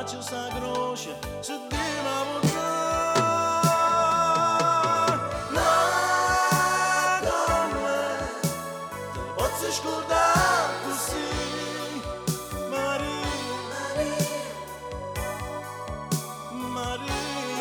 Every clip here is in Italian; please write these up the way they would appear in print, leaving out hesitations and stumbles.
faccio sta croce su di una montagna. Ma come te posso scordare così, Maria, Maria.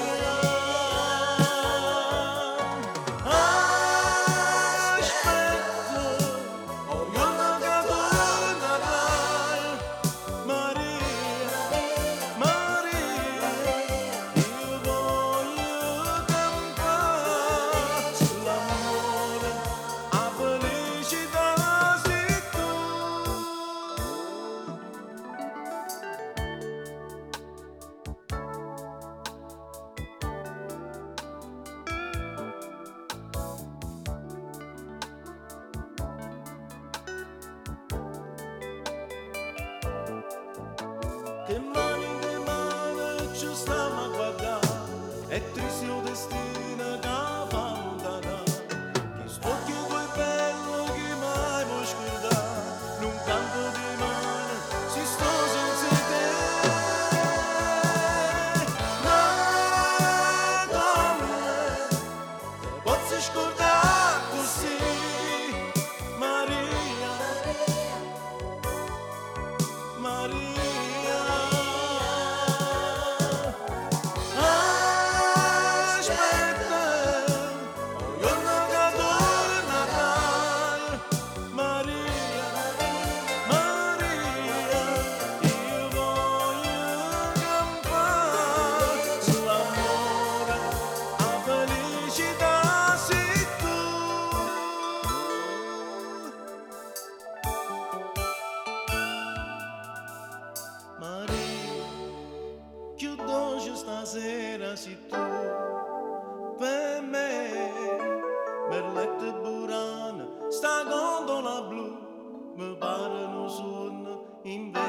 Che mani ci stiamo a guardare, è triste il destino che fa lontana. Che spocchio tuoi bello che mai puoi scordare, in un campo di mare si sto senza te. Ma come te posso scordare così, Maria, Maria. Maria, più dolce stasera sei tu per me, merletta burana, sta gondola blu, mi pare un suono in